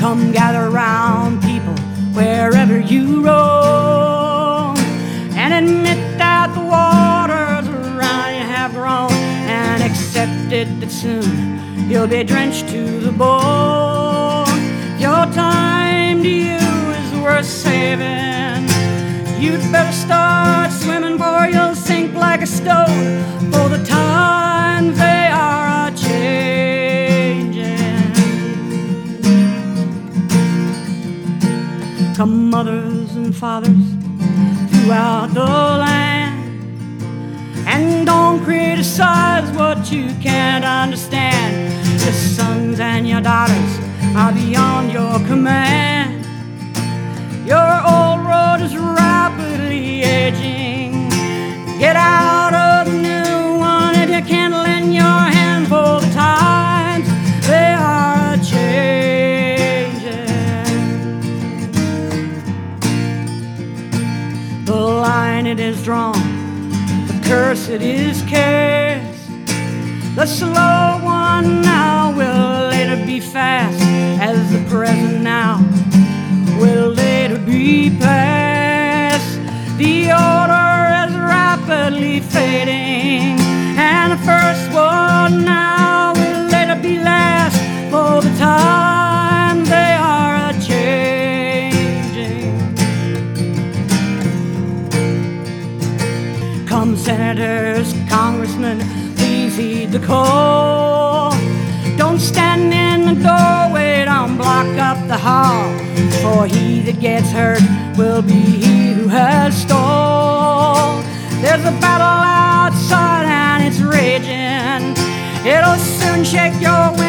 Come gather round, people, wherever you roam, and admit that the waters around you have grown, and accept it that soon you'll be drenched to the bone. Your time to you is worth saving. You'd better start swimming, for you'll sink like a stone, for the times they are a-changing. Come mothers and fathers throughout the land, and don't criticize what you can't understand. Your sons and your daughters are beyond your command. Your old road is rapidly aging. Get out of the new one if you can't lend your hand, for the times they are a-changing. The line it is drawn, the curse it is cast. The slow one now will later be fast, as the present now will later be past. The order is rapidly fading, and the first one now will later be last, for the time they are a-changing. Come senators, congressmen, please heed the call. Don't stand in the doorway, don't block up the hall, for he that gets hurt will be he who has stalled. There's a battle outside and it's raging. It'll soon shake your wind